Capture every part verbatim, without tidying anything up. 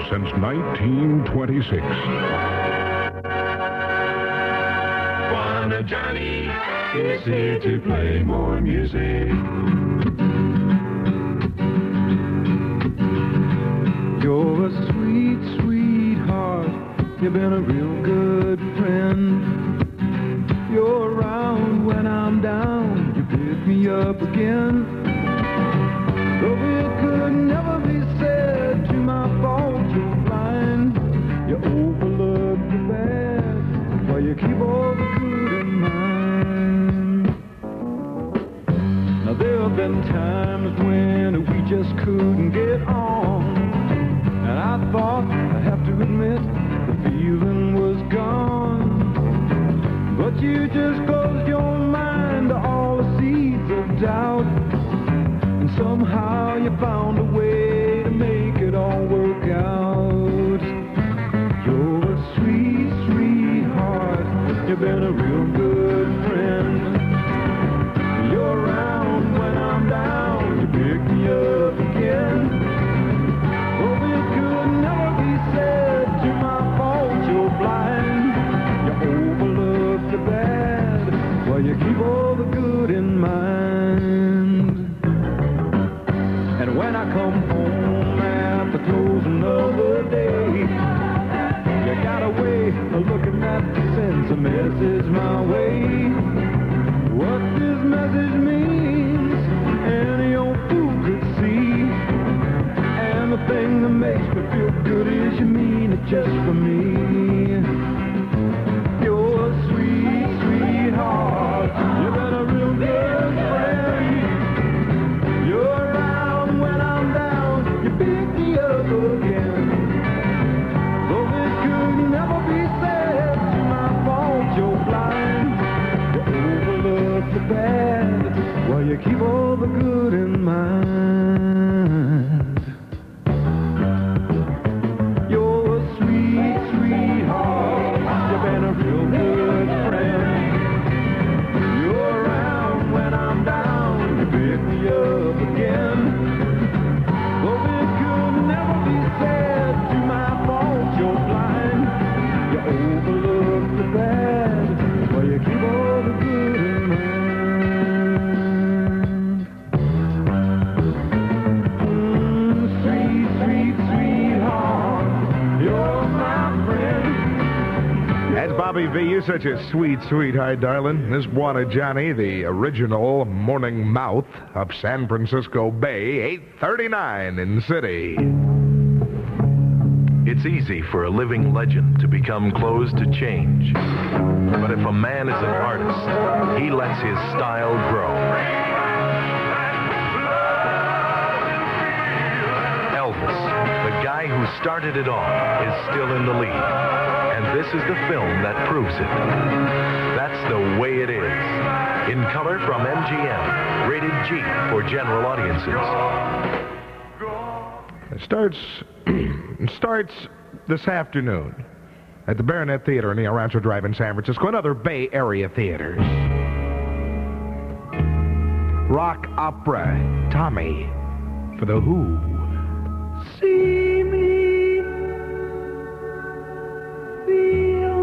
since nineteen twenty-six. Juana Johnny is here to play more music. You're a sweet, sweetheart. You've been a real good friend. You're around when I'm down. You pick me up again. Though it could never be said to my fault, you're blind. You overlook the bad while you keep all the good in mind. Now there have been times when we just couldn't get on, and I thought, I have to admit, the feeling was gone. But you just closed your mind to all the seeds of doubt, and somehow you found a way to make it all work out. You're a sweet, sweetheart. You've been a real good friend. You're around when I'm down. You pick me up again. Oh, it could never be said to my fault. You're blind. You overlook the bad while you keep all the good in mind. And when I come home at the closing of the day, you got a way of looking at the sends a message my way. What this message means, any old fool could see. And the thing that makes me feel good is you mean it just for me. You're a sweet, sweetheart. You've been a real good friend. You're around when I'm down. You pick me up again. Though it could never be said to my fault, you're blind. You overlook the bad while you keep all the good in mind. You're a sweet, sweetheart. You've been a real good friend. You're around when I'm down. You pick me up again. Though it could never be said to my fault, you're blind. You overlook the bad while you keep all the good in mind. Mm, sweet, sweet, sweetheart, you're my friend. That's Bobby V. You're such a sweet, sweetheart, darling. This Juana Johnny, the original morning mouth of San Francisco Bay, eight thirty-nine in the city. It's easy for a living legend to become closed to change. But if a man is an artist, he lets his style grow. Elvis, the guy who started it all, is still in the lead. And this is the film that proves it. That's the way it is. In color from M G M, rated G for general audiences. It starts, it starts this afternoon at the Baronet Theater in the El Rancho Drive in San Francisco and other Bay Area theaters. Rock opera, Tommy, for The Who. See me, feel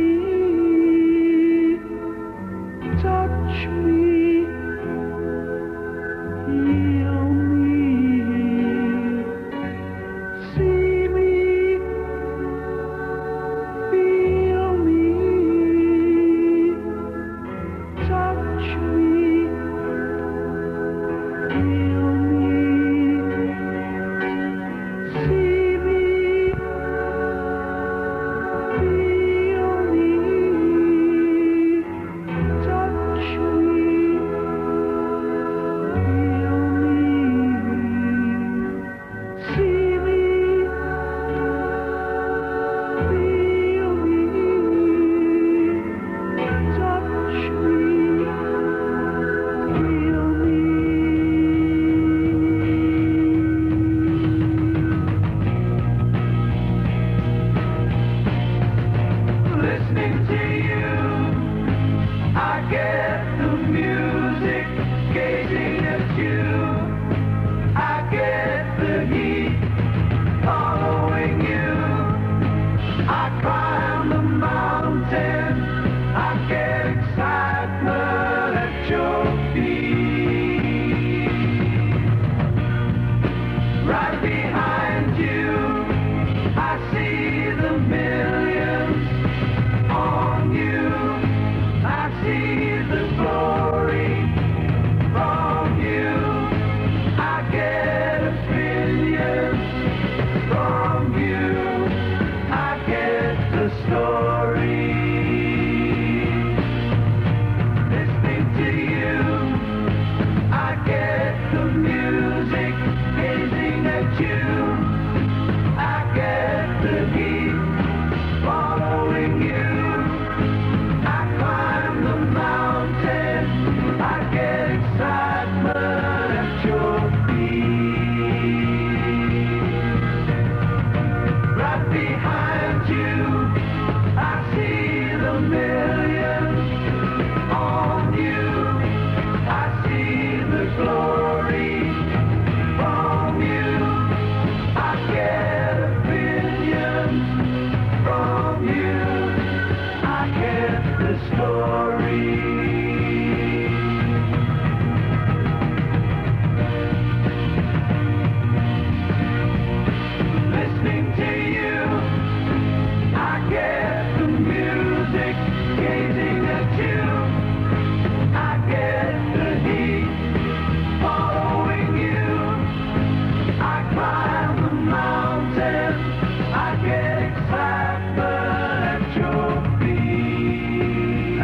me, touch me, heal me. See me, feel me, touch me, heal me. See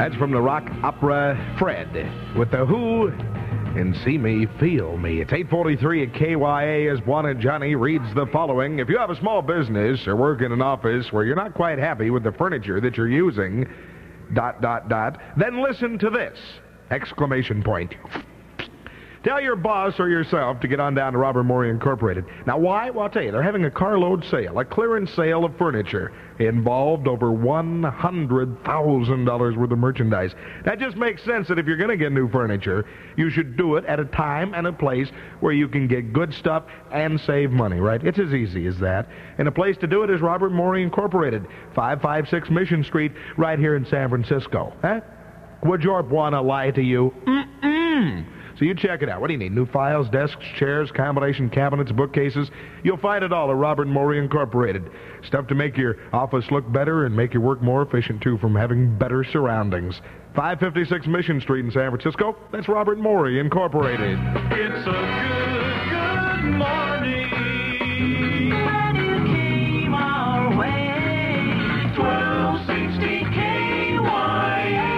That's from the rock opera Fred with The Who and See Me, Feel Me. It's eight forty-three at K Y A as Juan and Johnny reads the following. If you have a small business or work in an office where you're not quite happy with the furniture that you're using, dot, dot, dot, then listen to this! Exclamation point. Tell your boss or yourself to get on down to Robert Morey Incorporated. Now, why? Well, I'll tell you, they're having a carload sale, a clearance sale of furniture. Involved over one hundred thousand dollars worth of merchandise. That just makes sense that if you're going to get new furniture, you should do it at a time and a place where you can get good stuff and save money, right? It's as easy as that. And the place to do it is Robert Morey Incorporated, five five six Mission Street, right here in San Francisco. Huh? Would your Buana lie to you? Mm-mm. So you check it out. What do you need? New files, desks, chairs, combination cabinets, bookcases? You'll find it all at Robert Morey Incorporated. Stuff to make your office look better and make your work more efficient, too, from having better surroundings. five fifty-six Mission Street in San Francisco. That's Robert Morey Incorporated. It's a good, good morning. When you came our way, twelve sixty K Y A.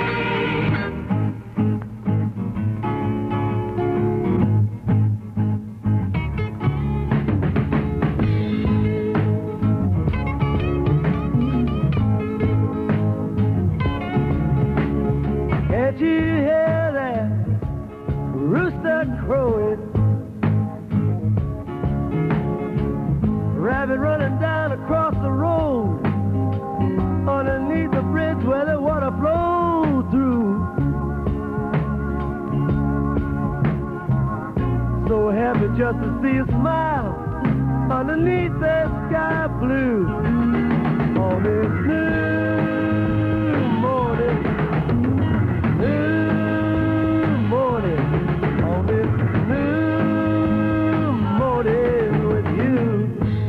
Can't you hear that rooster crowing? Rabbit running down across the road, underneath the bridge where the water flows through. So happy just to see a smile underneath that sky blue on this new morning. New morning, on this new morning with you.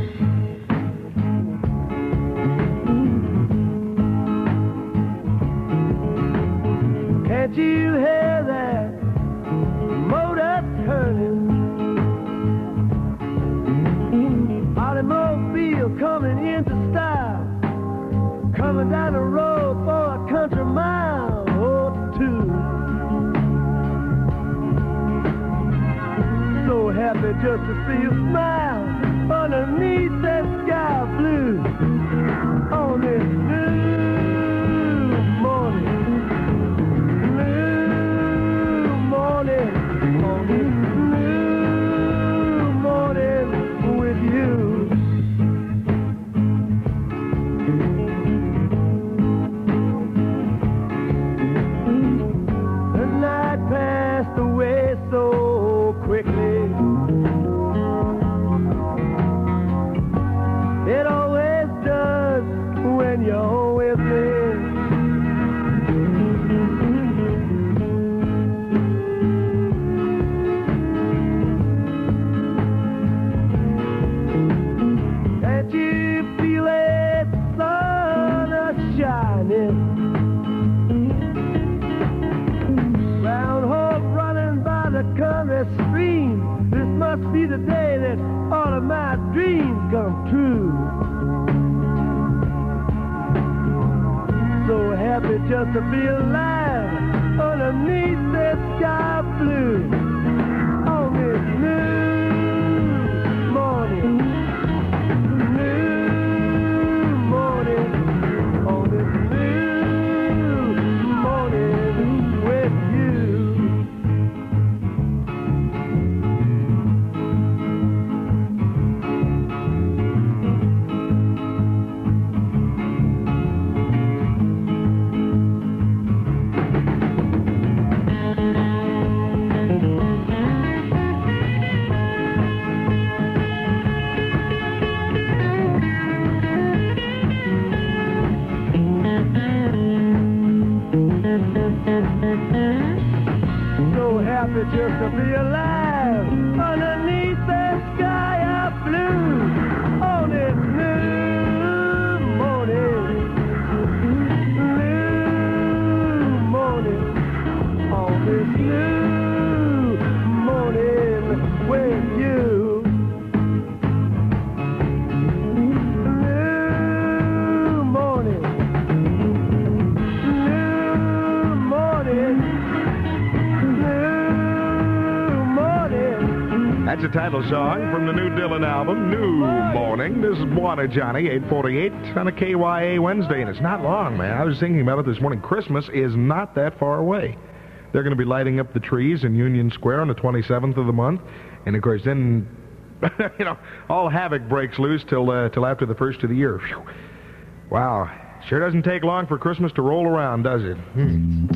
Can't you hear that motor turning? Automobile coming into style, coming down the road for a country mile or two. So happy just to see you smile underneath that sky blue on this new morning, new morning, on this new morning with you. The night passed away so quickly. It always does when you're with me. Can't you feel it, sun a shining? Groundhog running by the country stream. This must be the day that all of my dreams come true. So happy just to be alive underneath that sky blue on this new morning, new morning, on this new morning with you. title song from the new Dylan album, New Morning. This is Buona Johnny, eight forty-eight on a K Y A Wednesday, and it's not long, man. I was thinking about it this morning. Christmas is not that far away. They're going to be lighting up the trees in Union Square on the twenty-seventh of the month, and of course then, you know, all havoc breaks loose till uh, till after the first of the year. Whew. Wow, sure doesn't take long for Christmas to roll around, does it? Hmm.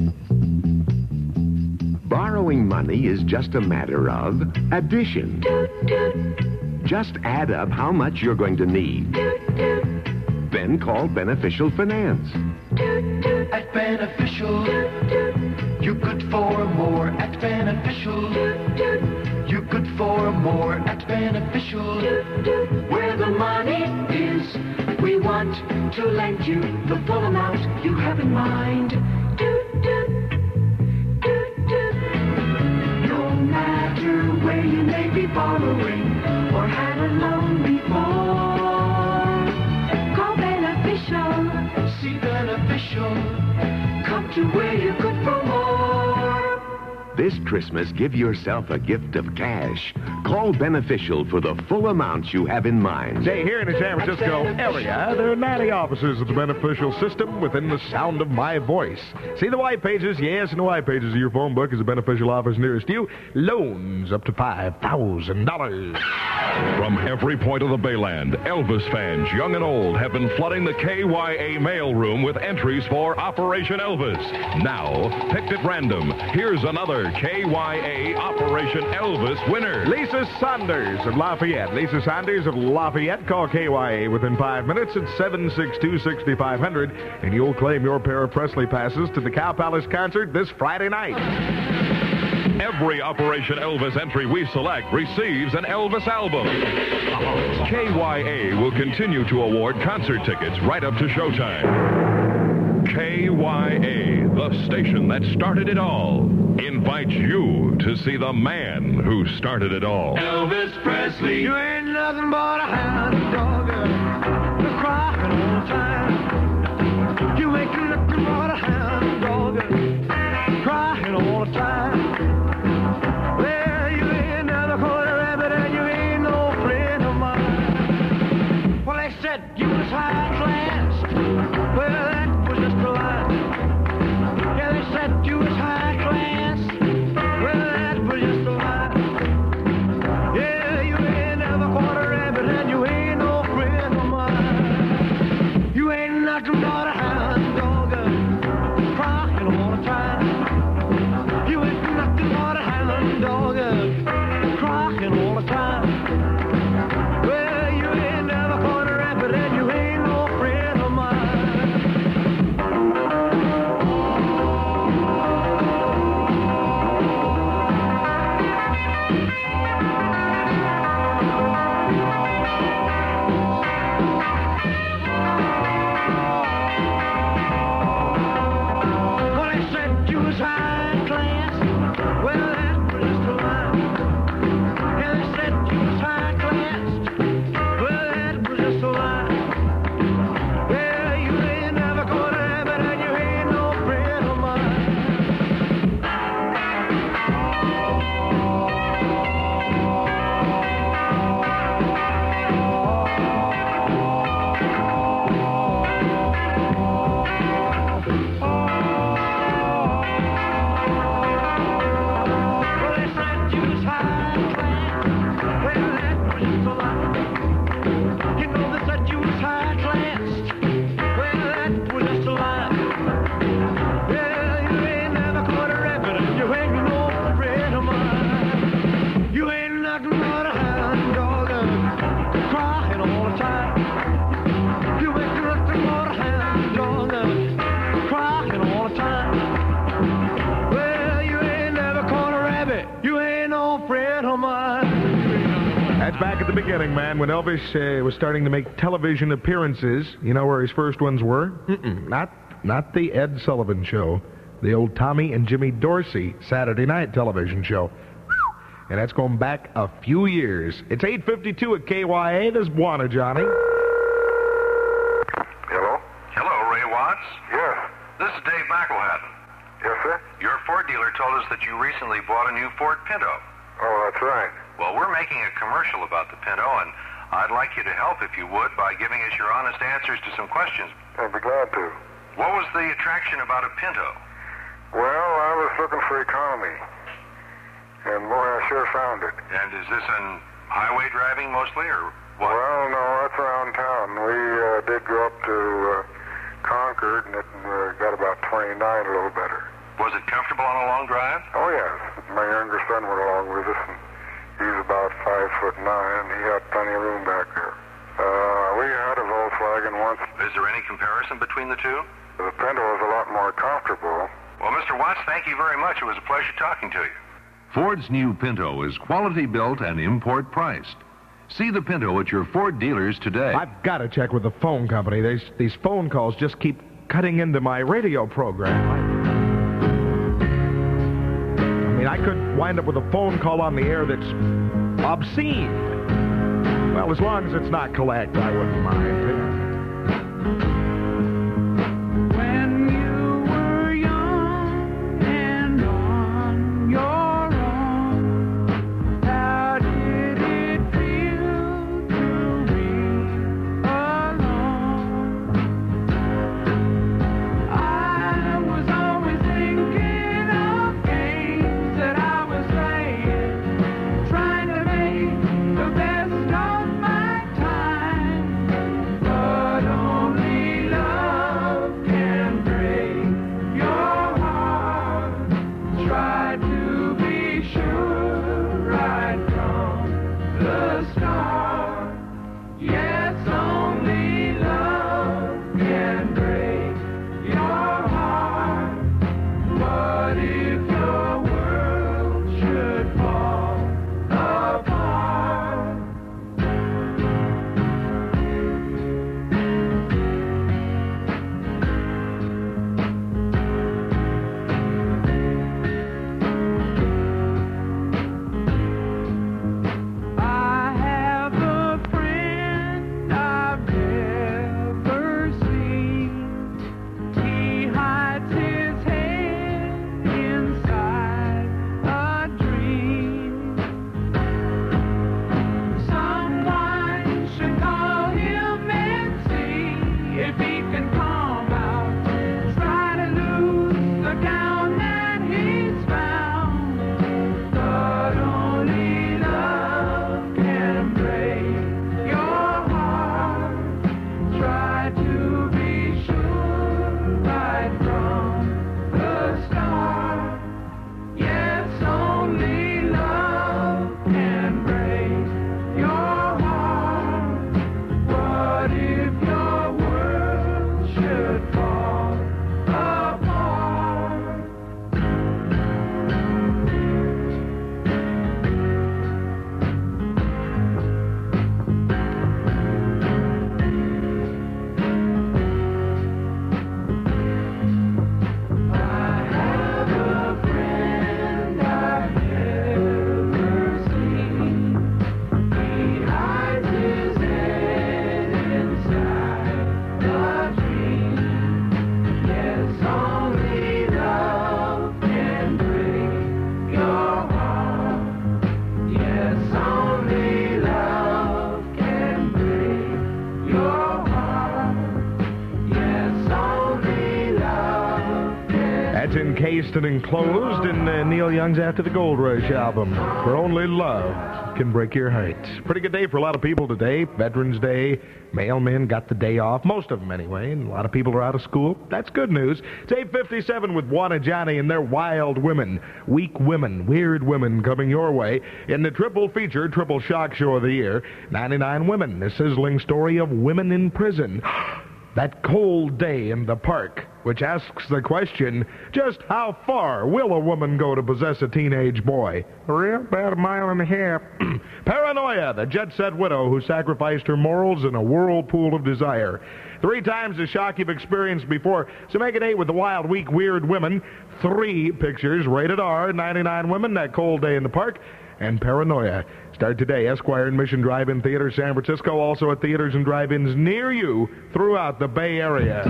Borrowing money is just a matter of addition. Just add up how much you're going to need. Then call Beneficial Finance. At Beneficial, you could for more. At Beneficial, you could for more. At Beneficial, where the money is, we want to lend you the full amount you have in mind. No matter where you may be borrowing or had a loan before, call Beneficial. See Beneficial. Come to where you could for more. This Christmas, give yourself a gift of cash. Call Beneficial for the full amount you have in mind. Say, here in the San Francisco area, there are ninety offices of the Beneficial system within the sound of my voice. See the white pages? Yes, in the white pages of your phone book is a Beneficial office nearest you. Loans up to five thousand dollars. From every point of the Bayland, Elvis fans, young and old, have been flooding the K Y A mailroom with entries for Operation Elvis. Now, picked at random, here's another K Y A Operation Elvis winner. Lisa Saunders of Lafayette. Lisa Saunders of Lafayette. Call K Y A within five minutes at seven six two, six five zero zero, and you'll claim your pair of Presley passes to the Cow Palace concert this Friday night. Every Operation Elvis entry we select receives an Elvis album. K Y A will continue to award concert tickets right up to showtime. K Y A, the station that started it all, invites you to see the man who started it all. Elvis Presley. You ain't nothing but a hound dog, you're crying all the time. You ain't nothing but a hound dog, crying all the time. Well, you ain't never caught a rabbit and you ain't no friend of mine. Well, they said you was high class. Well, that was just a lie. Yeah, they said you was high class. Well, that was just a lie. Yeah, you ain't never caught a rabbit and you ain't no friend of mine. You ain't nothing but a hound dog, crying all the time. You ain't nothing but a hound dog, crying all the time. Well, you ain't never caught a rabbit and you ain't no friend of mine. Well, they said you was high class. Well, that was just a lie. Yeah, they said you was high class. Well, that was just a lie. Yeah, you ain't never caught a rabbit and you ain't no friend of mine. Well, they said you was high class. Well, that was just a lie. You know they said you was high class. Well, that was just a lie. Yeah, you ain't never caught a rabbit and you ain't no friend of mine. You ain't nothing but a hound dog, crying all the time. You ain't nothing but a hound dog, crying all the time. Well, you ain't never caught a rabbit. You ain't no friend of mine. That's back at the beginning, man, when Elvis uh, was starting to make television appearances. You know where his first ones were? Mm-mm, not, not the Ed Sullivan Show. The old Tommy and Jimmy Dorsey Saturday night television show. And that's going back a few years. It's eight fifty-two at K Y A. This is Buona Johnny. Hello? Hello, Ray Watts. Yes. This is Dave McElhatton. Yes, sir? Your Ford dealer told us that you recently bought a new Ford Pinto. Oh, that's right. Well, we're making a commercial about the Pinto, and I'd like you to help, if you would, by giving us your honest answers to some questions. I'd be glad to. What was the attraction about a Pinto? Well, I was looking for economy, and boy, I sure found it. And is this on highway driving mostly, or what? Well, no, that's around town. We uh, did go up to uh, Concord, and it uh, got about twenty-nine, a little better. Was it comfortable on a long drive? Oh, yes. My younger son went along with us, and he's about five foot nine, and he had plenty of room back there. Uh, we had a Volkswagen once. Is there any comparison between the two? The Pinto was a lot more comfortable. Well, Mister Watts, thank you very much. It was a pleasure talking to you. Ford's new Pinto is quality built and import priced. See the Pinto at your Ford dealers today. I've got to check with the phone company. These, these phone calls just keep cutting into my radio program. I, I mean, I could wind up with a phone call on the air that's obscene. Well, as long as it's not collect, I wouldn't mind. When you were young and on your own, how did it feel to be alone? I was always thinking of games that I was playing, trying to make the best of my time, but only love can break your heart. Try to be sure right from the start. Yes, only love can break your heart. What if your world should fall apart? I have a friend I've never seen. He hides his head inside a dream. Someone should call him and see if he can come out. Try to lose the gown that he's found, but only love can break your heart. Try to be sure right from the start. Yes, only love can break your heart. What if your world should fall apart? I have a friend I've never seen. He hides his head inside a dream. Yes, only love can break your heart. Yes, only love can break your heart. Yes, only love can. That's encased and enclosed in uh, Neil Young's After the Gold Rush album, For Only Love Can Break Your Heart. Pretty good day for a lot of people today. Veterans Day, mailmen got the day off, most of them anyway, and a lot of people are out of school. That's good news. It's eight fifty-seven with Juan and Johnny and their Wild Women, Weak Women, Weird Women coming your way in the triple feature, Triple Shock Show of the Year, ninety-nine Women, a sizzling story of women in prison. That cold day in the park, which asks the question, just how far will a woman go to possess a teenage boy? Real about a mile and a half. Paranoia, the jet-set widow who sacrificed her morals in a whirlpool of desire. Three times the shock you've experienced before. So make it eight with the Wild, Weak, Weird Women. Three pictures, rated R, ninety-nine Women, That Cold Day in the Park, and Paranoia. Start today. Esquire and Mission Drive-In Theater, San Francisco, also at theaters and drive-ins near you throughout the Bay Area.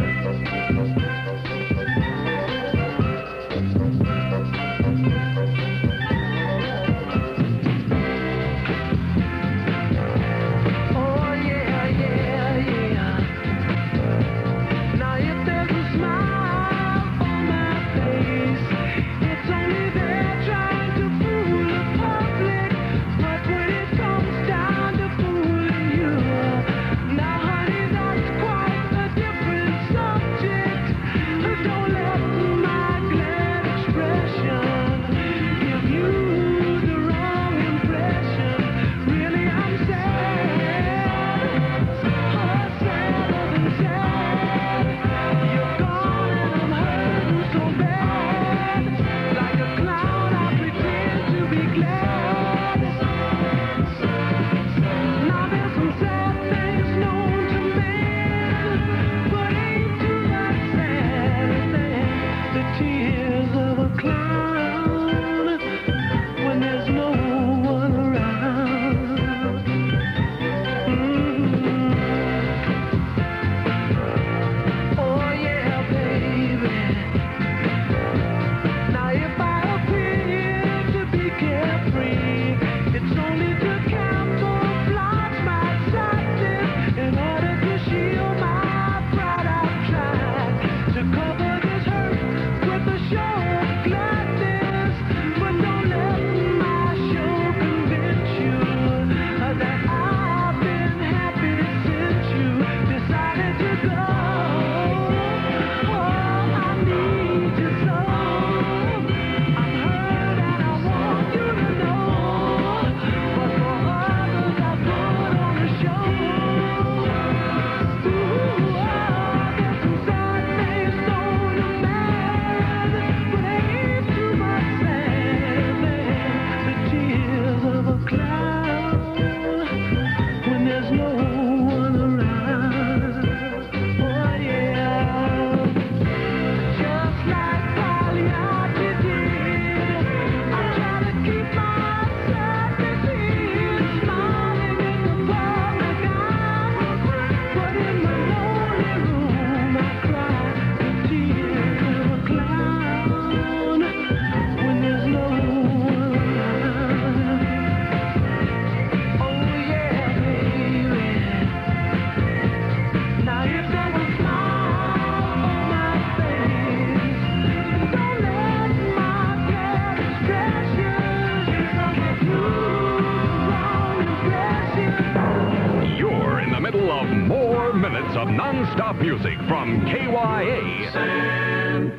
of non-stop music from K Y A. San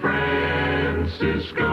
Francisco.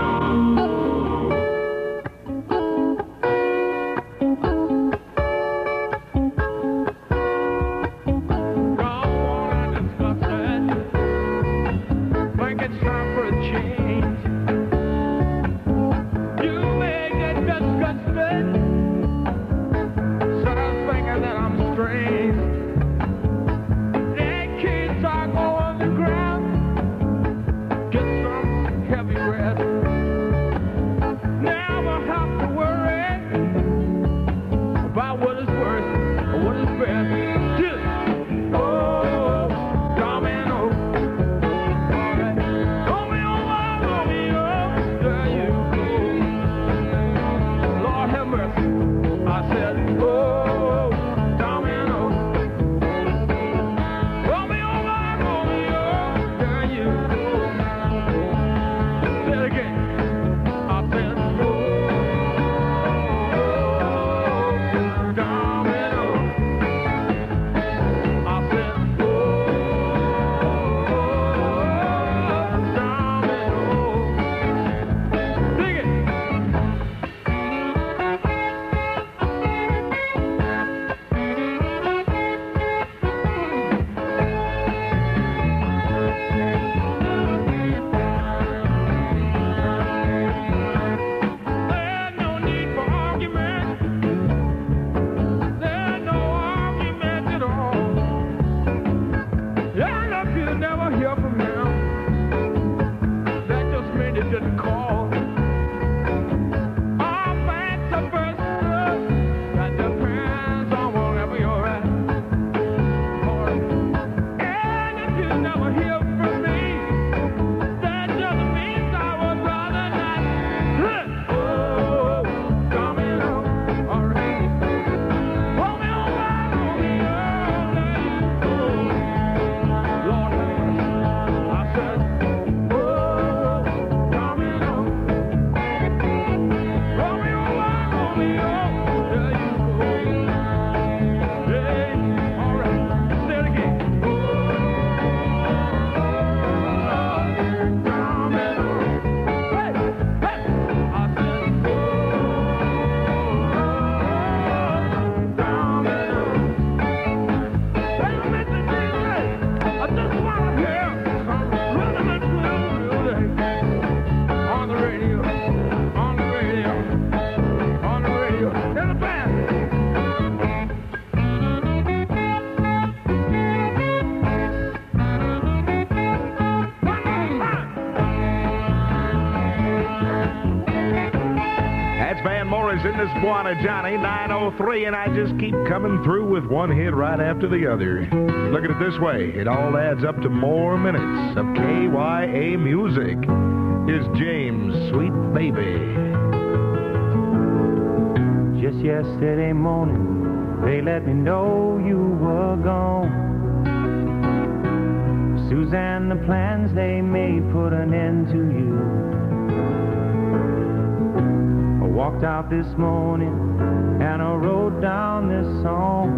in this Buona Johnny, nine oh three, and I just keep coming through with one hit right after the other. Look at it this way. It all adds up to more minutes of K Y A music. Here's James, Sweet Baby. Just yesterday morning, they let me know you were gone. Suzanne, the plans they made put an end to you. I walked out this morning and I wrote down this song.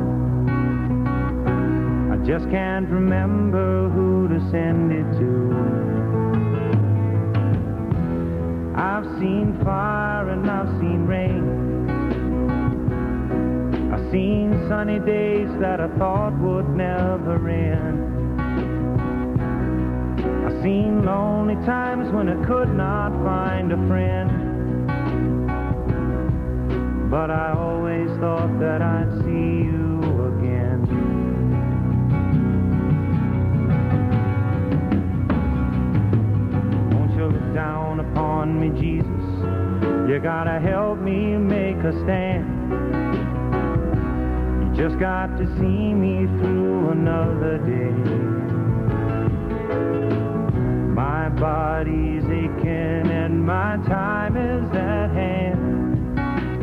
I just can't remember who to send it to. I've seen fire and I've seen rain. I've seen sunny days that I thought would never end. I've seen lonely times when I could not find a friend. But I always thought that I'd see you again. Won't you look down upon me, Jesus? You gotta help me make a stand. You just got to see me through another day. My body's aching and my time is at hand.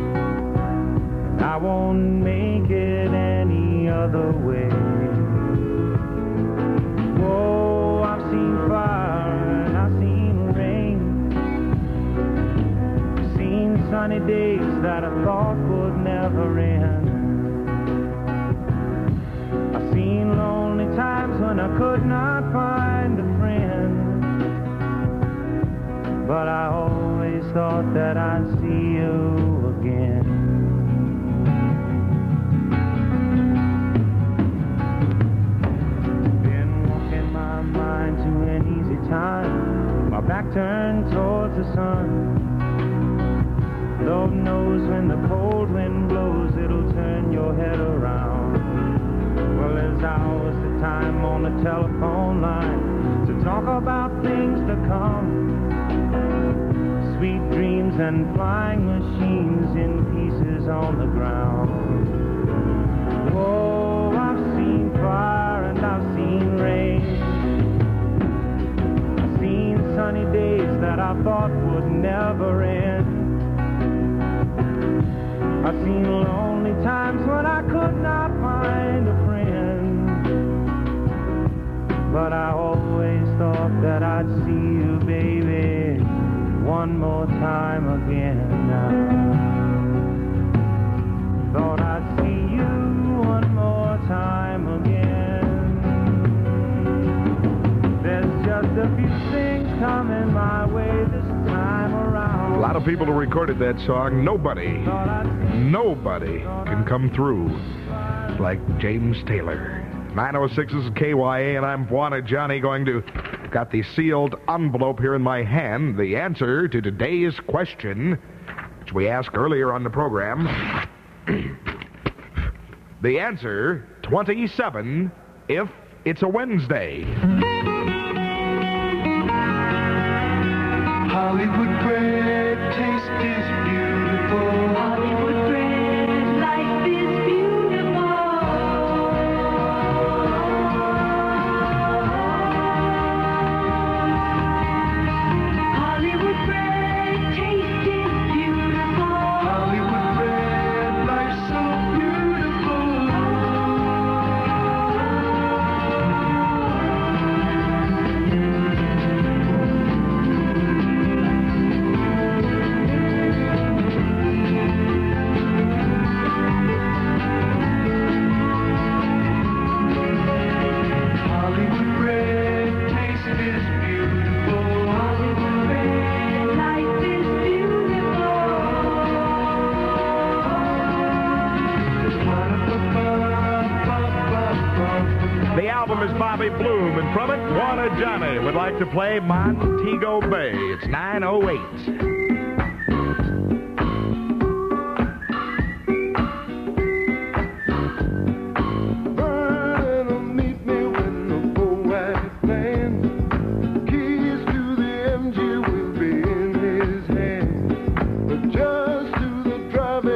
I won't make it any other way. Whoa, I've seen fire and I've seen rain. I've seen sunny days that I thought would never end. I've seen lonely times when I could not find a friend. But I always thought that I'd see you again. Been walking my mind to an easy time, my back turned towards the sun. Lord knows when the cold wind blows, it'll turn your head around. Well, there's hours of time on the telephone line to talk about things to come. Sweet dreams and flying machines in pieces on the ground. Oh, I've seen fire and I've seen rain. I've seen sunny days that I thought would never end. I've seen lonely times when I could not find a friend. But I always thought that I'd see you, baby, one more time again now. Thought I'd see you one more time again. There's just a few things coming my way this time around. A lot of people who recorded that song. Nobody, nobody can come through like James Taylor. nine oh six is K Y A, and I'm Buona Johnny, going to... Got the sealed envelope here in my hand. The answer to today's question, which we asked earlier on the program. The answer, twenty-seven, if it's a Wednesday. Hollywood bread taste is beautiful. Hollywood bread, life is beautiful. Hollywood bread taste is beautiful. Hollywood bread, life's so beautiful. Hollywood bread taste is beautiful. Hollywood bread, life is beautiful. The album is Bobby Bloom, and from it, Buona Johnny would like to play Montego Bay. It's nine oh eight. Burning will meet me when the boat lands. Keys to the M G will be in his hand. But just to the driving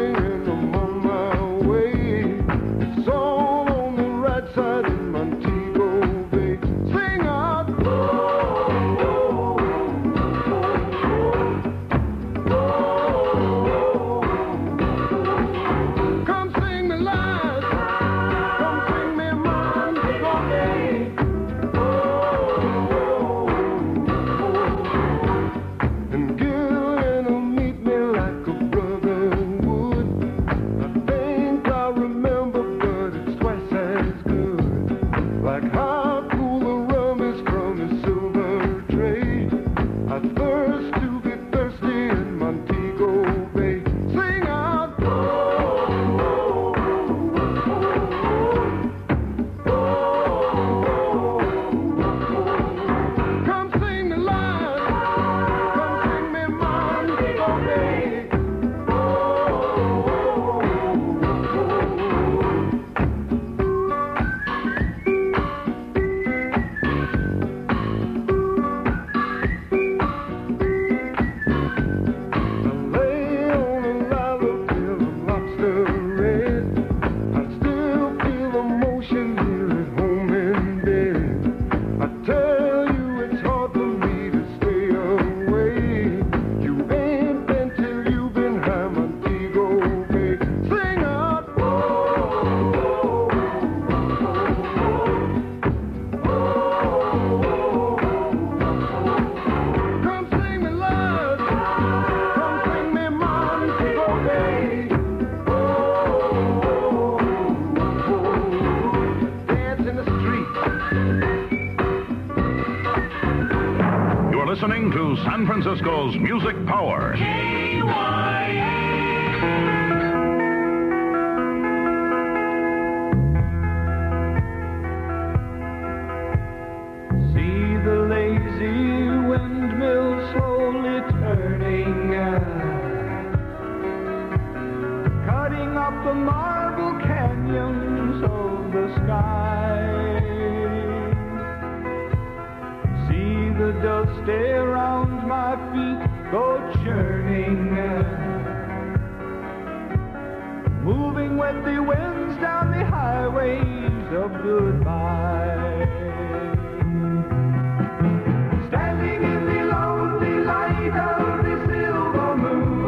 listening to San Francisco's Music Power. K Y A. The marble canyons of the sky. See the dust around my feet go churning, moving with the winds down the highways of goodbye. Standing in the lonely light of the silver moon,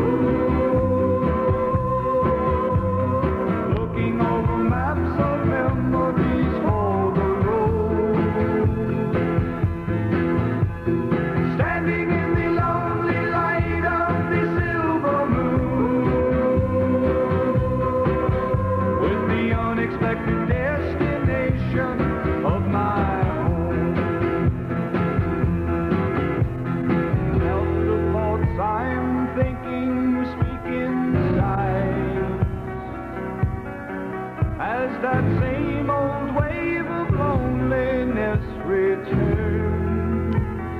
that same old wave of loneliness returns,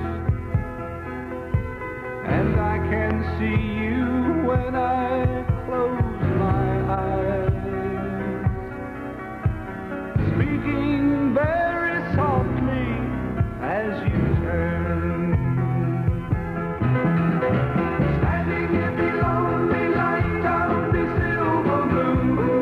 and I can see you when I close my eyes, speaking very softly as you turn, standing in the lonely light of the silver moon.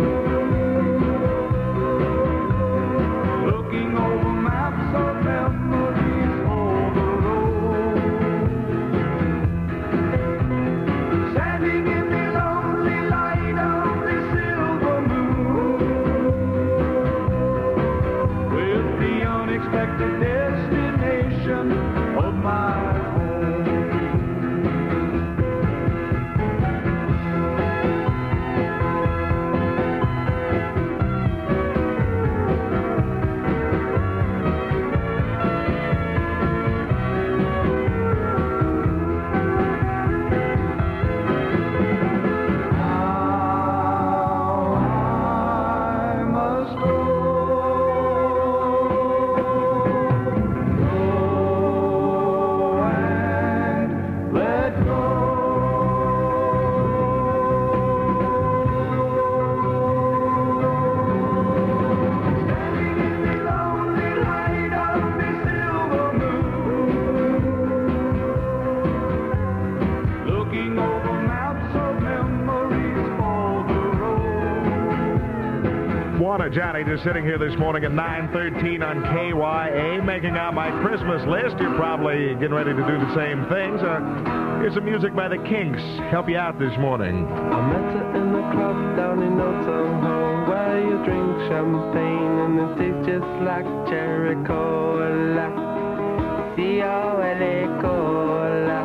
Johnny just sitting here this morning at nine thirteen on K Y A, making out my Christmas list. You're probably getting ready to do the same things. Uh, here's some music by the Kinks. Help you out this morning. I met her in the club down in Old Soho, where you drink champagne and it tastes just like cherry cola. C O L A cola.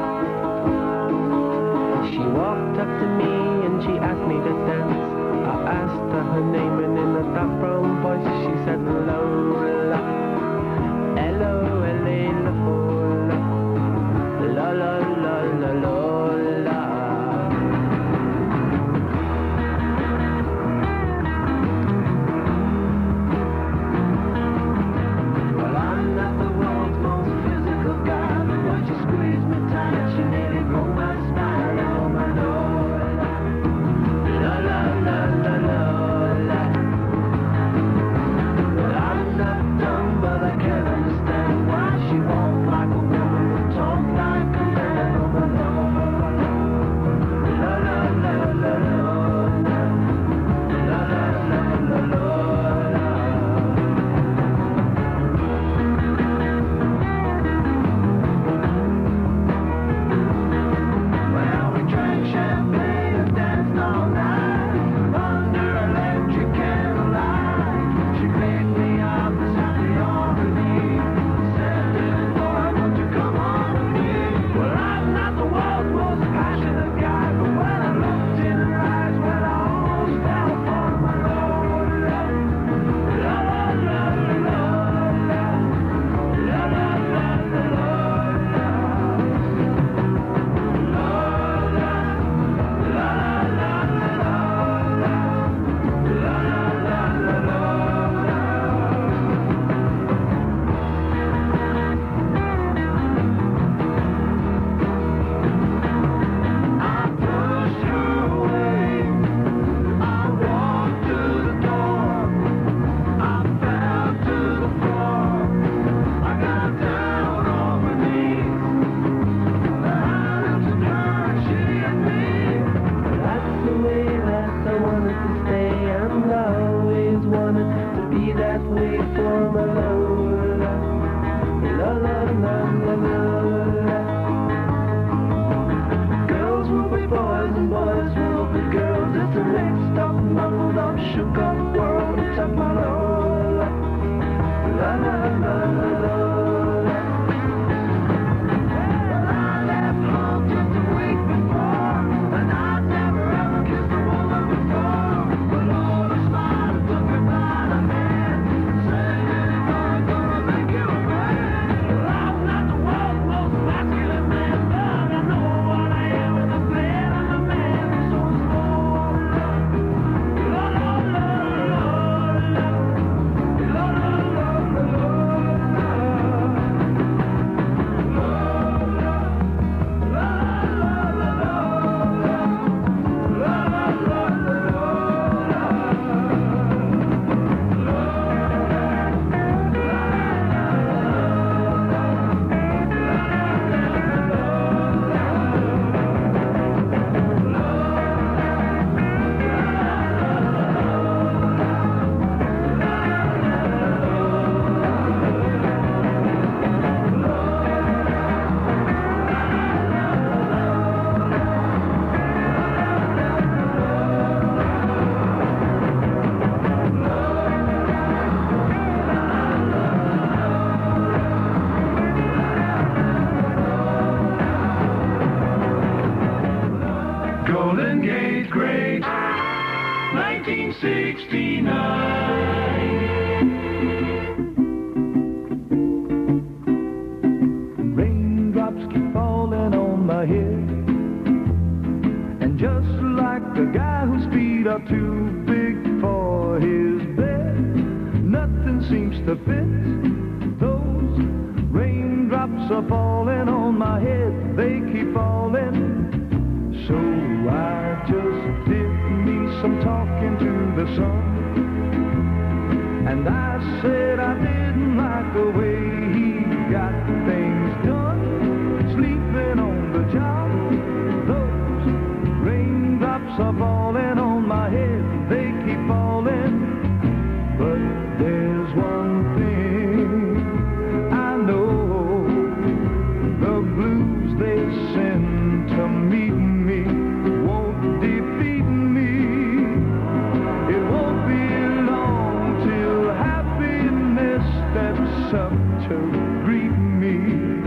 She walked up to me and she asked me to dance. I asked her her name, and in a dark brown voice she said Lola. L O L A Lola. La la la la Lola. Well, I'm not the world's most physical guy, but once you squeeze me tight, wait for my Lola. La la la la la. Girls will be boys and boys will be girls. It's a mixed up, muddled up, shook up world. Except my Lola. La la la la la. Well, I left home just a week before, and I'd never ever kissed a woman before. But all the smiles took me by the hand, saying I'm gonna make you a man. Well, I'm not the world's most masculine man, but I know what I am in the bed. I'm a man, so la la la la la. La la la la la. Golden Gate Great, nineteen sixty-nine. Raindrops keep falling on my head, and just like the guy whose feet are too big for his bed, nothing seems to fit. Those raindrops are falling on my head, they keep falling. So I just did me some talking to the sun, and I said I didn't like the way he got things done, sleeping on the job. Those raindrops are falling on my head, they keep falling. But there's one thing I know, the blues they send to meet me won't defeat me. It won't be long till happiness steps up to greet me.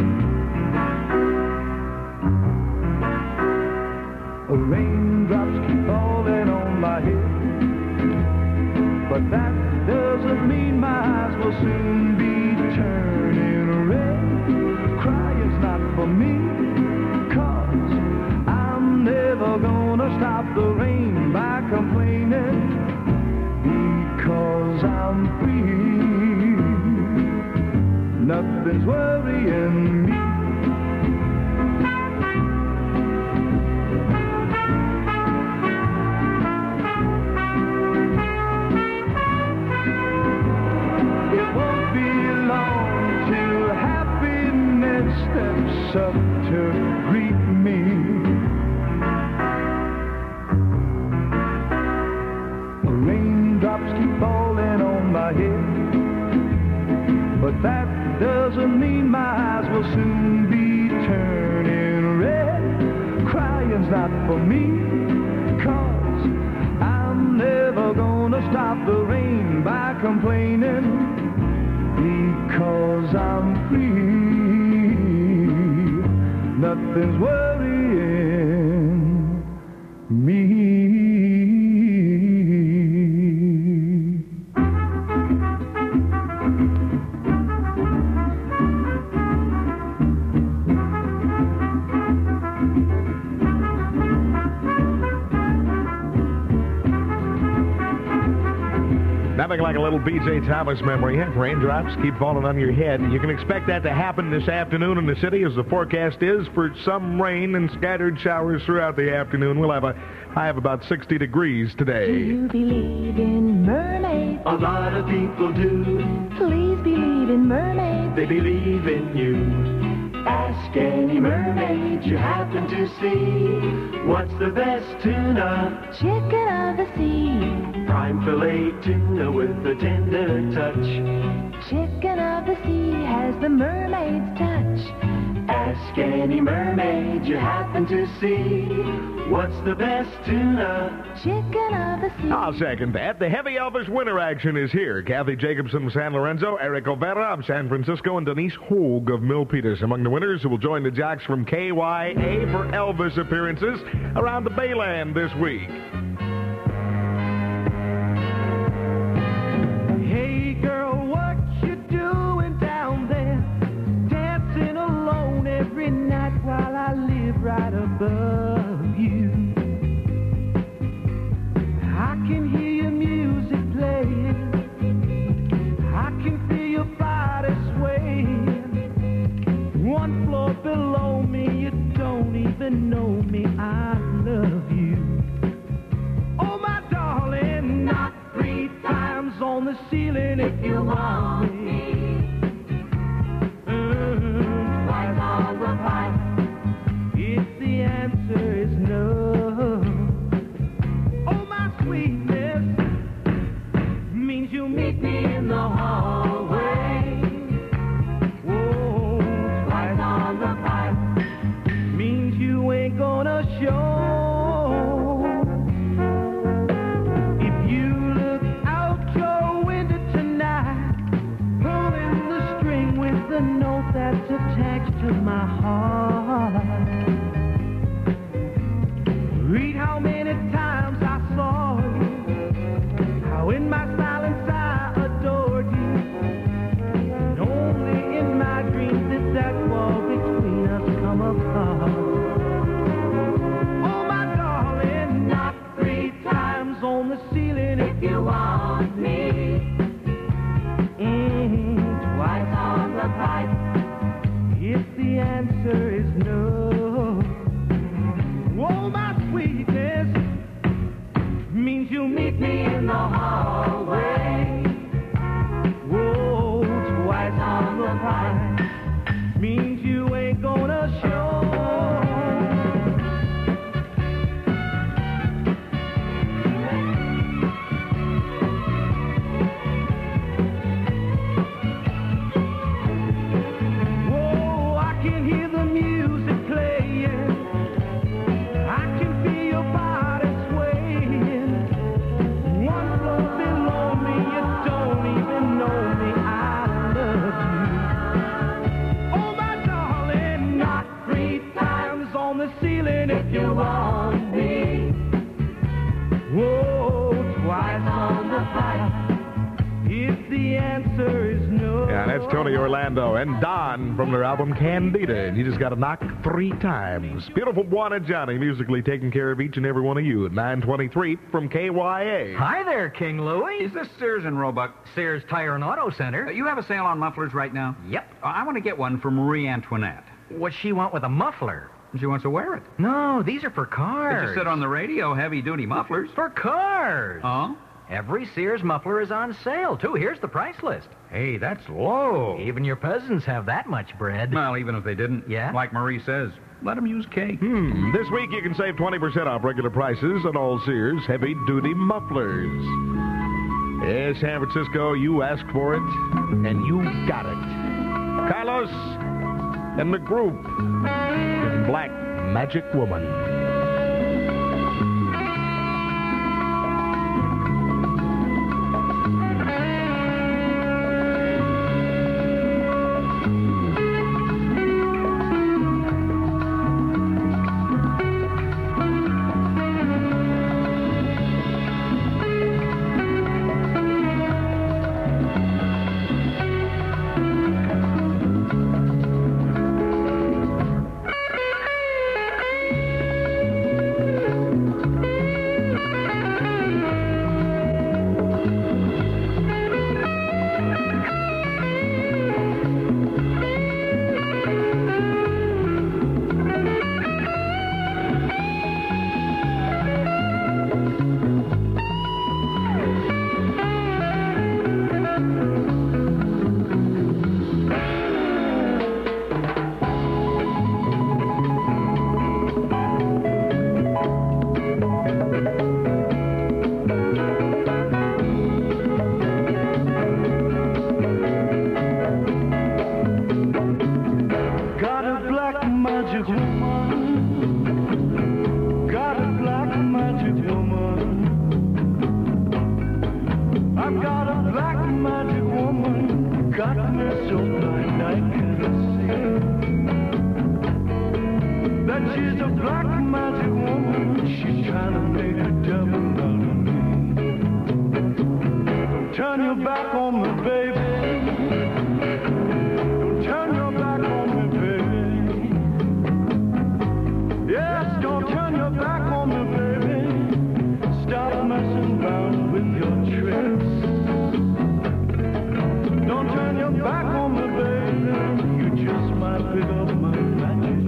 Raindrops keep falling on my head, but that doesn't mean my eyes will soon be turning red. Crying's not for me, 'cause I'm never gonna stop the rain by complaining, because I'm free. Nothing's worrying me. It won't be long till happiness steps up to greet me. Raindrops keep falling on my head, but that doesn't mean my eyes will soon be turning red. Crying's not for me, 'cause I'm never gonna stop the rain by complaining, because I'm free. Nothing's worrying me. Nothing like a little B J Thomas memory. Raindrops keep falling on your head. You can expect that to happen this afternoon in the city, as the forecast is for some rain and scattered showers throughout the afternoon. We'll have a high of about sixty degrees today. Do you believe in mermaids? A lot of people do. Please believe in mermaids. They believe in you. Ask any mermaid you happen to see. What's the best tuna? Chicken of the sea. prime filet tuna with a tender touch. Chicken of the sea has the mermaid's touch. Ask any mermaid you happen to see, what's the best tuna? Chicken of the sea. I'll second that. The Heavy Elvis winter action is here. Kathy Jacobson of San Lorenzo, Eric Overa of San Francisco, and Denise Hogue of Milpitas among the winners who will join the jocks from K Y A for Elvis appearances around the Bayland this week. Hey girl, what you doing down there? Dancing alone every night while I live right above you. I can hear your music playing. I can feel your body swaying. One floor below me, you don't even know me. I love you. Oh my darling, knock three times on the ceiling if you want me. Mm, twice on the pipe if the answer is no. Oh my sweetness means you'll meet me in the hallway. Whoa, twice on the pipe means you ain't gonna show. The note that's attached to my heart. Read how many times I saw you, how in my silence I adored you. And only in my dreams did that wall between us come apart. Oh my darling, knock three times on the ceiling if you want me. Mm, twice on the pipe if the answer is no. Oh, my sweetness means you'll meet me in the hallway. Whoa, twice on the pipe means you ain't gonna show. If you want me, whoa, twice on the pipe, if the answer is no. Yeah, that's Tony Orlando and Don from their album Candida, and you just got to knock three times. Beautiful Buona Johnny, musically taking care of each and every one of you at nine twenty-three from K Y A. Hi there, King Louie. Is this Sears and Roebuck? Sears Tire and Auto Center. Uh, you have a sale on mufflers right now? Yep. Uh, I want to get one for Marie Antoinette. What she want with a muffler? She wants to wear it. No, these are for cars. They just said on the radio, heavy-duty mufflers. For cars. Oh? Every Sears muffler is on sale, too. Here's the price list. Hey, that's low. Even your peasants have that much bread. Well, even if they didn't. Yeah? Like Marie says, let them use cake. Hmm. This week you can save twenty percent off regular prices on all Sears heavy-duty mufflers. Yes, San Francisco, you asked for it, and you got it. Carlos and the group, Black Magic Woman. got me so blind I can't see that she's a black magic woman. She's trying to make a devil out of me. Don't turn your back on me, baby. Don't turn your back on me, baby. Yes, don't turn your back on me, baby. Stop messing around with your tricks. Don't turn your back on me, baby. You just might pick up my magic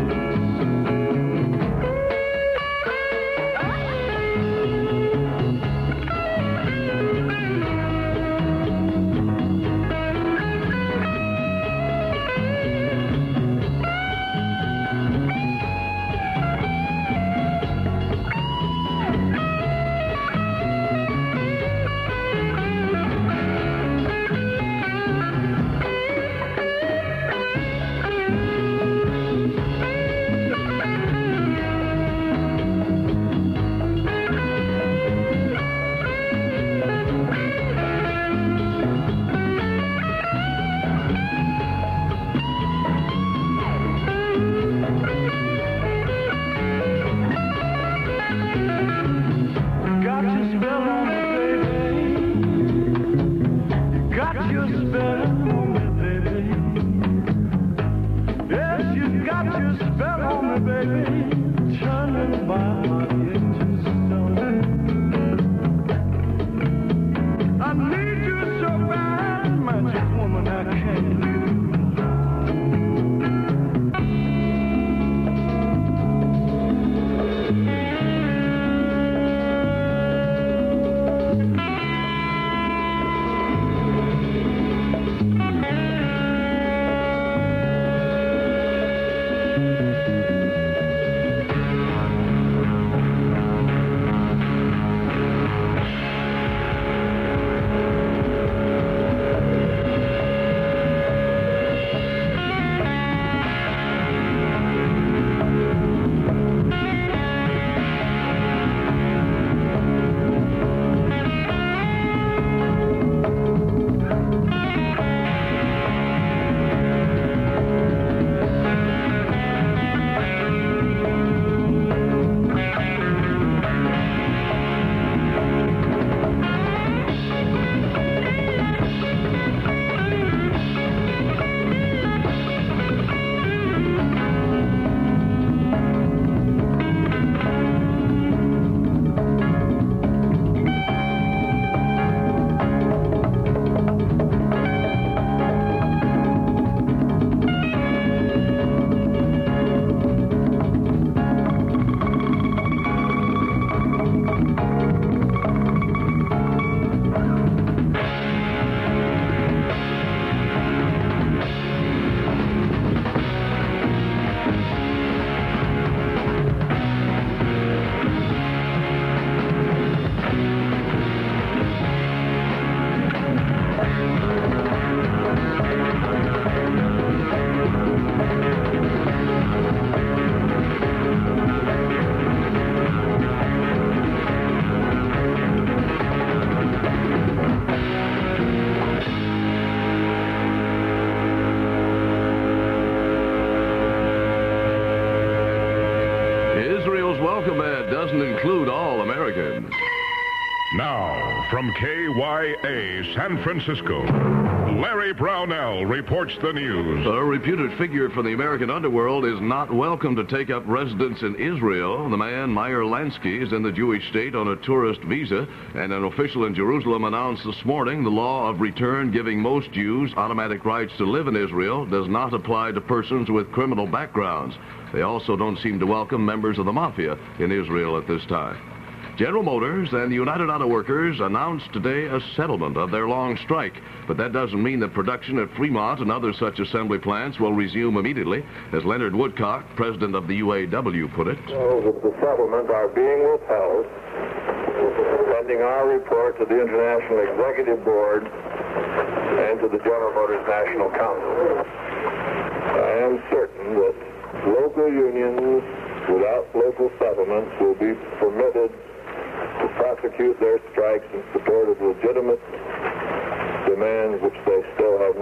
doesn't include all Americans. Now, from K Y A San Francisco, Larry Brownell reports the news. A reputed figure for the American underworld is not welcome to take up residence in Israel. The man, Meyer Lansky, is in the Jewish state on a tourist visa, and an official in Jerusalem announced this morning the law of return giving most Jews automatic rights to live in Israel does not apply to persons with criminal backgrounds. They also don't seem to welcome members of the mafia in Israel at this time. General Motors and the United Auto Workers announced today a settlement of their long strike, but that doesn't mean that production at Fremont and other such assembly plants will resume immediately, as Leonard Woodcock, president of the U A W, put it. Details of the settlement are being withheld pending our report to the International Executive Board and to the General Motors National Council. I am certain that local unions without local settlements will be permitted to prosecute their strikes in support of legitimate demands which they still have not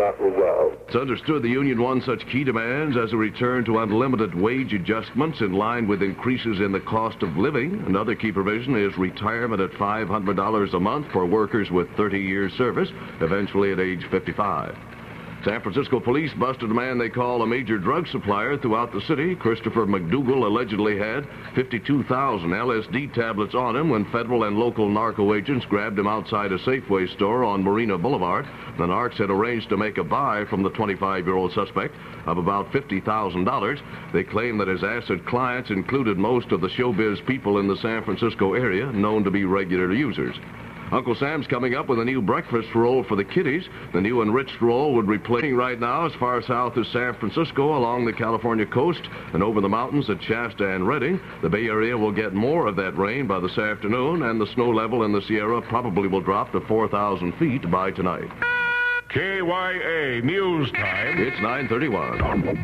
not resolved. It's understood the union won such key demands as a return to unlimited wage adjustments in line with increases in the cost of living. Another key provision is retirement at five hundred dollars a month for workers with thirty years service, eventually at age fifty-five. San Francisco police busted a man they call a major drug supplier throughout the city. Christopher McDougal allegedly had fifty-two thousand L S D tablets on him when federal and local narco agents grabbed him outside a Safeway store on Marina Boulevard. The narcs had arranged to make a buy from the twenty-five-year-old suspect of about fifty thousand dollars. They claim that his acid clients included most of the showbiz people in the San Francisco area known to be regular users. Uncle Sam's coming up with a new breakfast roll for the kiddies. The new enriched roll would replace right now as far south as San Francisco along the California coast and over the mountains at Shasta and Redding. The Bay Area will get more of that rain by this afternoon, and the snow level in the Sierra probably will drop to four thousand feet by tonight. K Y A News Time. It's nine thirty-one.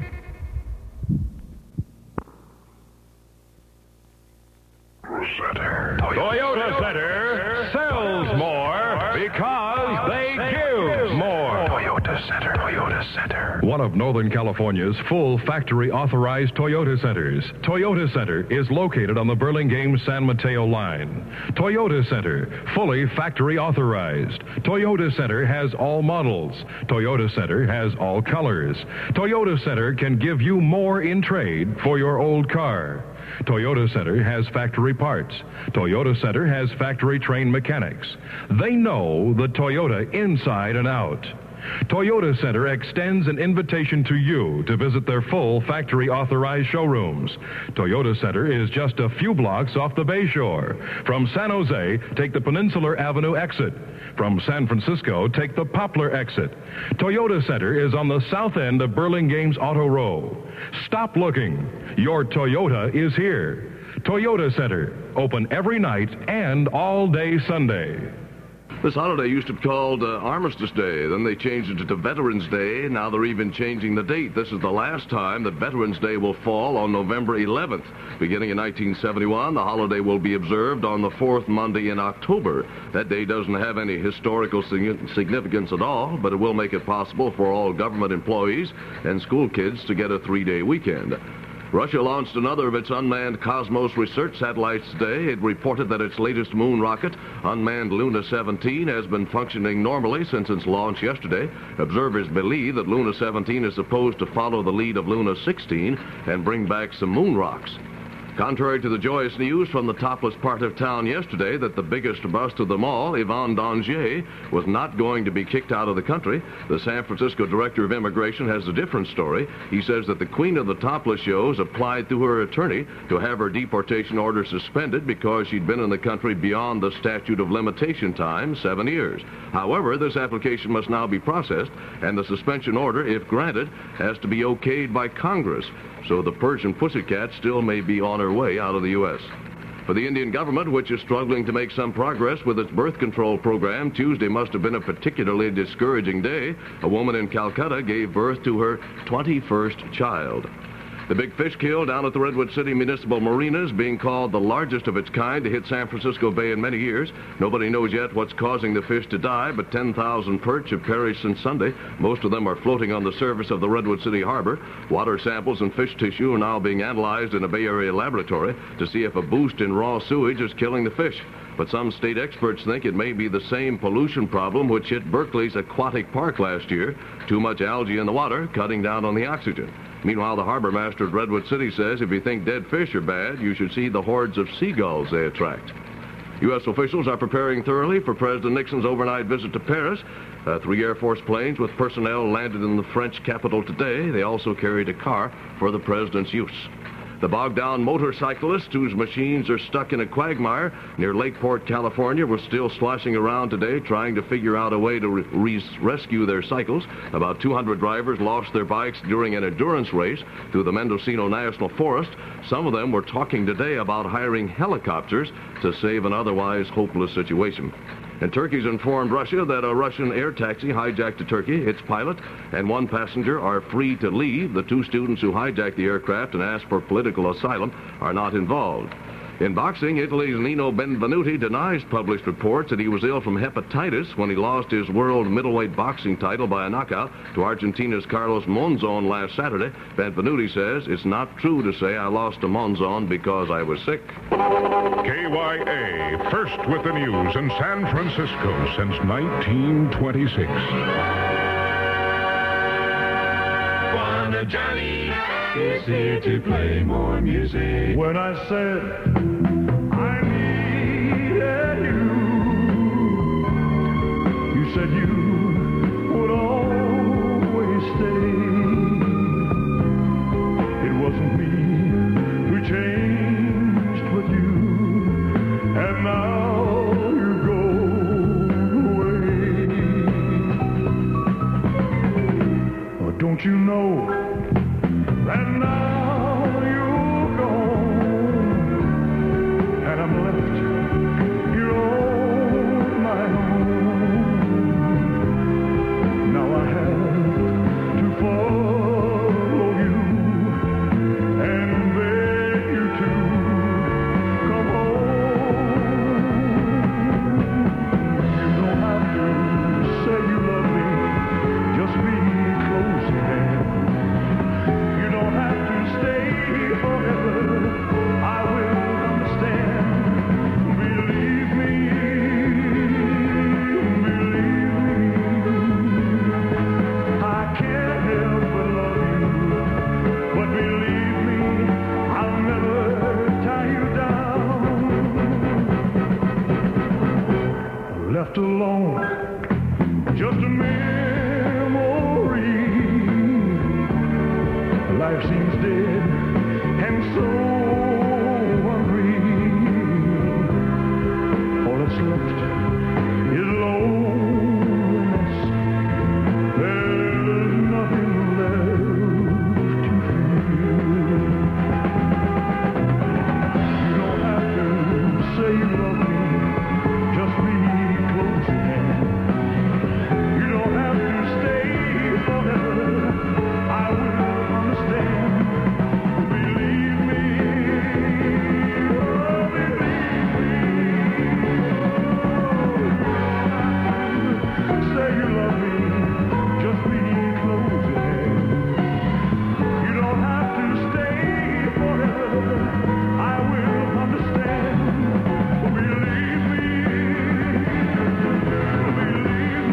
Center. Toyota Center sells more because they give more. Toyota Center. Toyota Center. One of Northern California's full factory authorized Toyota centers. Toyota Center is located on the Burlingame San Mateo line. Toyota Center, fully factory authorized. Toyota Center has all models. Toyota Center has all colors. Toyota Center can give you more in trade for your old car. Toyota Center has factory parts. Toyota Center has factory trained mechanics. They know the Toyota inside and out. Toyota Center extends an invitation to you to visit their full factory authorized showrooms. Toyota Center is just a few blocks off the Bayshore. From San Jose, take the Peninsular Avenue exit. From San Francisco, take the Poplar exit. Toyota Center is on the south end of Burlingame's Auto Row. Stop looking. Your Toyota is here. Toyota Center, open every night and all day Sunday. This holiday used to be called uh, Armistice Day. Then they changed it to Veterans Day. Now they're even changing the date. This is the last time that Veterans Day will fall on November eleventh. Beginning in nineteen seventy-one, the holiday will be observed on the fourth Monday in October. That day doesn't have any historical significance at all, but it will make it possible for all government employees and school kids to get a three-day weekend. Russia launched another of its unmanned Cosmos research satellites today. It reported that its latest moon rocket, unmanned Luna seventeen, has been functioning normally since its launch yesterday. Observers believe that Luna seventeen is supposed to follow the lead of Luna sixteen and bring back some moon rocks. Contrary to the joyous news from the topless part of town yesterday that the biggest bust of them all, Yvonne Dongier, was not going to be kicked out of the country, the San Francisco Director of Immigration has a different story. He says that the queen of the topless shows applied through her attorney to have her deportation order suspended because she'd been in the country beyond the statute of limitation time, seven years. However, this application must now be processed, and the suspension order, if granted, has to be okayed by Congress. So the Persian pussycat still may be on her way out of the U S For the Indian government, which is struggling to make some progress with its birth control program, Tuesday must have been a particularly discouraging day. A woman in Calcutta gave birth to her twenty-first child. The big fish kill down at the Redwood City Municipal Marina is being called the largest of its kind to hit San Francisco Bay in many years. Nobody knows yet what's causing the fish to die, but ten thousand perch have perished since Sunday. Most of them are floating on the surface of the Redwood City Harbor. Water samples and fish tissue are now being analyzed in a Bay Area laboratory to see if a boost in raw sewage is killing the fish. But some state experts think it may be the same pollution problem which hit Berkeley's aquatic park last year. Too much algae in the water, cutting down on the oxygen. Meanwhile, the harbor master at Redwood City says if you think dead fish are bad, you should see the hordes of seagulls they attract. U S officials are preparing thoroughly for President Nixon's overnight visit to Paris. Uh, three Air Force planes with personnel landed in the French capital today. They also carried a car for the president's use. The bogged-down motorcyclists whose machines are stuck in a quagmire near Lakeport, California, were still sloshing around today trying to figure out a way to re- re- rescue their cycles. About two hundred drivers lost their bikes during an endurance race through the Mendocino National Forest. Some of them were talking today about hiring helicopters to save an otherwise hopeless situation. And Turkey's informed Russia that a Russian air taxi hijacked a Turkey. Its pilot and one passenger are free to leave. The two students who hijacked the aircraft and asked for political asylum are not involved. In boxing, Italy's Nino Benvenuti denies published reports that he was ill from hepatitis when he lost his world middleweight boxing title by a knockout to Argentina's Carlos Monzon last Saturday. Benvenuti says it's not true to say I lost to Monzon because I was sick. K Y A, first with the news in San Francisco since nineteen twenty-six. Juana Johnny is here to play more music. When I said I needed you, you said you would always stay. It wasn't me who changed but you, and now you're going away. Oh, don't you know that now you're gone, and I'm left here on my own. Now I have to follow you and beg you to come home. You don't have to say you love me, just be close at hand. You don't have to stay forever, I will understand. Believe me, believe me, I can't help but love you, but believe me, I'll never tie you down. Left alone, just a memory. Life seems dead and so unreal. All that's left is loneliness. There's nothing left to feel. You don't have to say you love me, just be close at hand. You don't have to stay forever, I will understand. Believe me, oh, believe me. Say you love me, just be close at hand. You don't have to stay forever, I will understand. Believe me, believe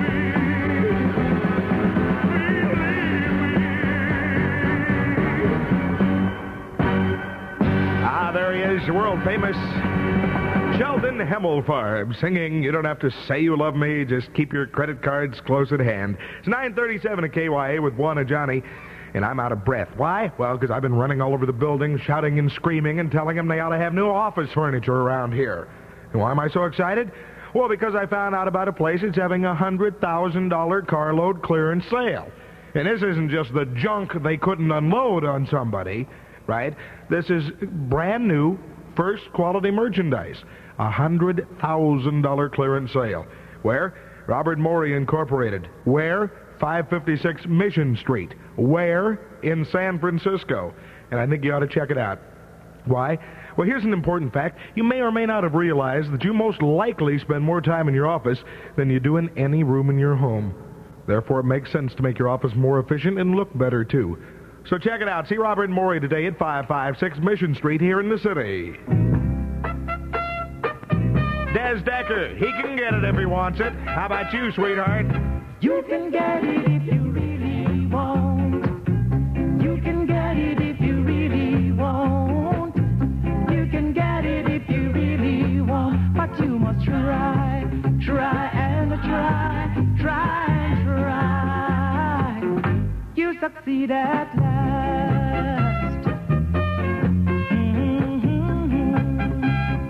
Ah, there he is, the world-famous Sheldon Hemmelfarb singing You Don't Have to Say You Love Me, Just Keep Your Credit Cards Close at Hand. It's nine thirty-seven at K Y A with Juana Johnny, and I'm out of breath. Why? Well, because I've been running all over the building, shouting and screaming and telling them they ought to have new office furniture around here. And why am I so excited? Well, because I found out about a place that's having a one hundred thousand dollars carload clearance sale. And this isn't just the junk they couldn't unload on somebody, right? This is brand new, first quality merchandise. A one hundred thousand dollars clearance sale. Where? Robert Morey Incorporated. Where? five fifty-six Mission Street. Where? In San Francisco. And I think you ought to check it out. Why? Well, here's an important fact. You may or may not have realized that you most likely spend more time in your office than you do in any room in your home. Therefore, it makes sense to make your office more efficient and look better, too. So check it out. See Robert Morey today at five fifty-six Mission Street here in the city. Des Decker, he can get it if he wants it. How about you, sweetheart? You can get it if you really want. You can get it if you really want. You can get it if you really want. But you must try, try and try, try and try. You succeed at last. Mm-hmm.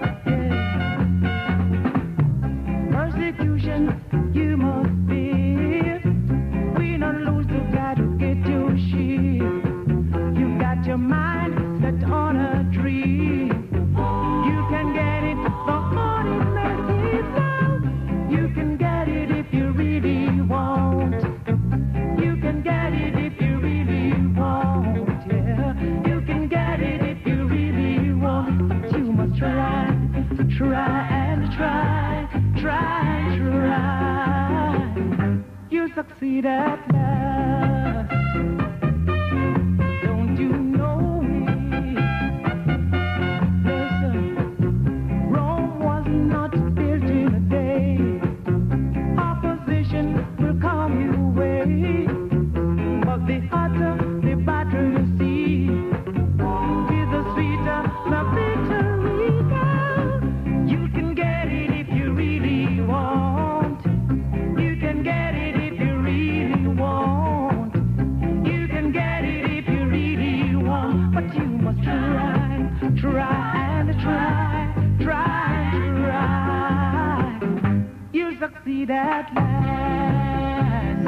Yeah. Persecution you must fear. We don't lose the guy to get your shit. You got your mind set on a dream. You can get it, the heart is made now. You can get it if you really want. You can get it if you really want. succeed at last. Don't you know it? Listen, Rome was not built in a day. Opposition will come your way, but the hotter, the better you see. With the sweeter, the victory goes. You can get it if you really want. You can get it if you really want. You can get it if you really want. But you must try, try and try, try, try. You'll succeed at last.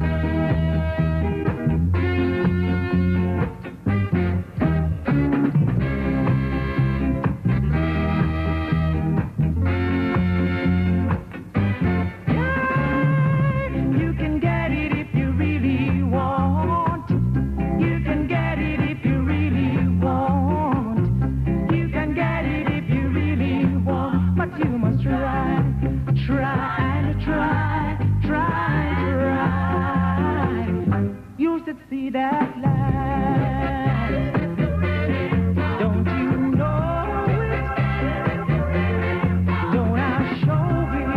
You can get it if you really want. You can get it if you really want. You can get it if you really want. But you must try, try and try, try, try. You'll succeed at last. Don't you know it? Don't I show it?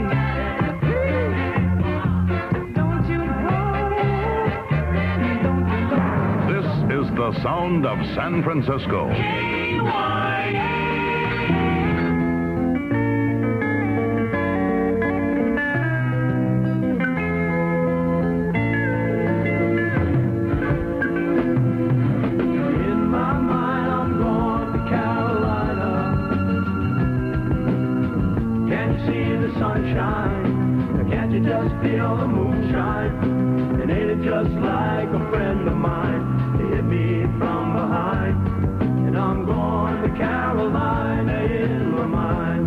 Don't you know? Don't you know? This is the sound of San Francisco. In my mind, I'm going to Carolina. Can't you see the sunshine? Can't you just feel the moonshine? And ain't it just like a friend of mine? They hit me from behind. And I'm going to Carolina in my mind.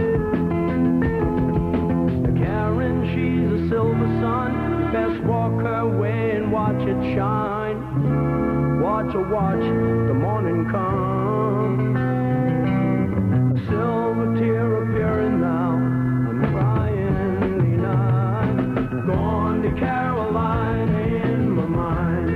Karen, she's a silver sun. Best walk her way and watch it shine. Watch her watch the morning come. A silver tear appearing now. I'm crying tonight. Gone to Carolina in my mind.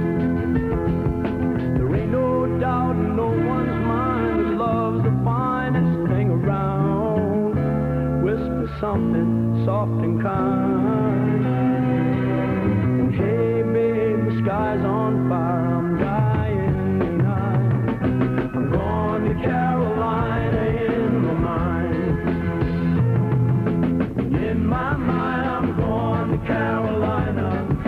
There ain't no doubt in no one's mind that love's the finest thing around. Whisper something soft and kind. And hey, babe, the sky's on fire. I'm dying tonight. I'm going to Carolina in my mind. In my mind, I'm going to Carolina.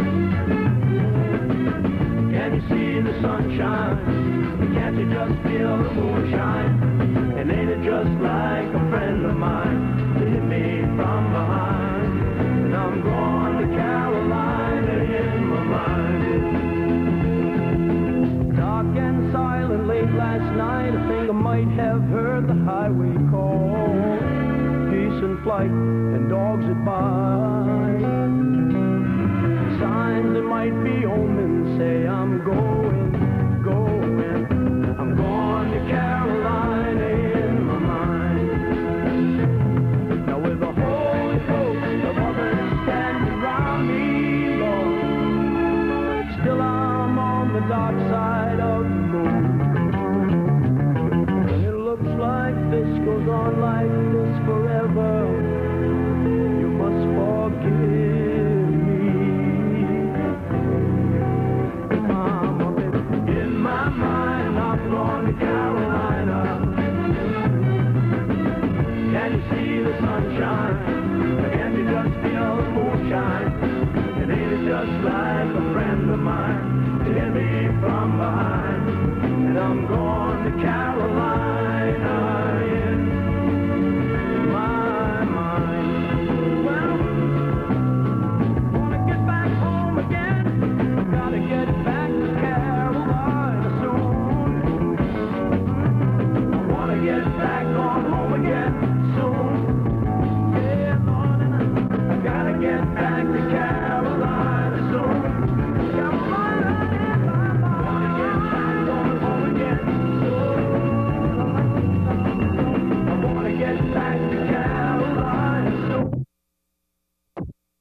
Can you see the sunshine? Can't you just feel the moonshine? And ain't it just like a friend of mine that hit me from behind? And I'm going to Carolina in my mind. Dark and silent late last night, I think I might have heard the highway call. Peace and flight and dogs that bite. Signs that might be omens say I'm going, going. I'm going to Carolina in my mind. Now with the holy host of others standing around me, Lord, still I'm on the dark side of the moon. And it looks like this goes on like this forever. You must forgive me. I'm a bit in my mind, I'm going to Carolina. Can you see the sunshine? Can you just feel the moonshine? And ain't it just like a friend of mine to hit me from behind? And I'm going to Carolina in my mind. Well, wanna get back home again. Gotta get back to Carolina soon. I wanna get back on home again soon.